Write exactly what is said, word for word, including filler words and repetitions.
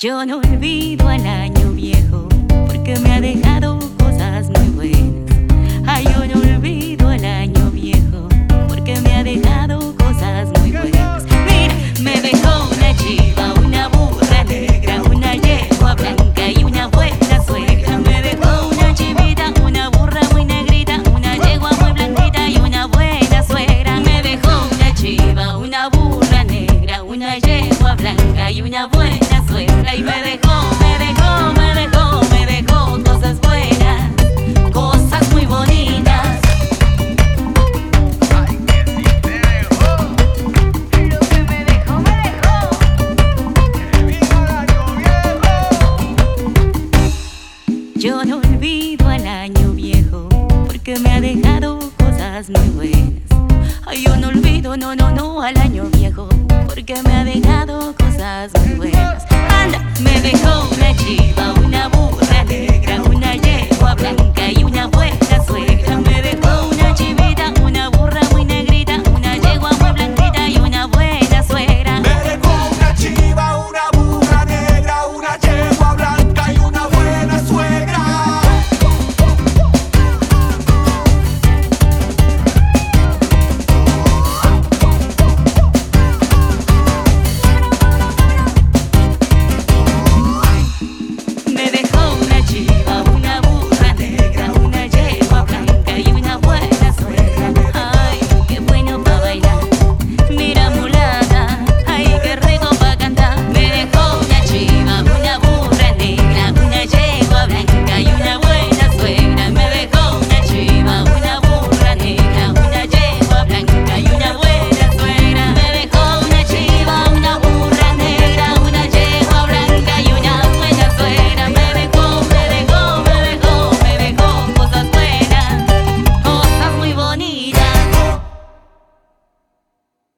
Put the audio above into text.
Yo no olvido al año viejo porque me ha dejado cosas muy buenas. Ay, yo no olvido al año viejo porque me ha dejado cosas muy buenas. Mira, me dejó una chiva, una burra negra, una yegua blanca y una buena suegra. Me dejó una chivita, una burra muy negrita, una yegua muy blanquita y una buena suegra. Me dejó una chiva, una burra negra, una yegua blanca y una buena suegra. Y me dejó, me dejó, me dejó, me dejó cosas buenas, cosas muy bonitas. Ay, que sí te dejó. Y lo que me dejó, me dejó. Que viva el año viejo. Yo no olvido al año viejo porque me ha dejado cosas muy buenas. Ay, yo no olvido, no, no, no, al año viejo porque me ha dejado cosas muy buenas. Anda, me dejó una chiva,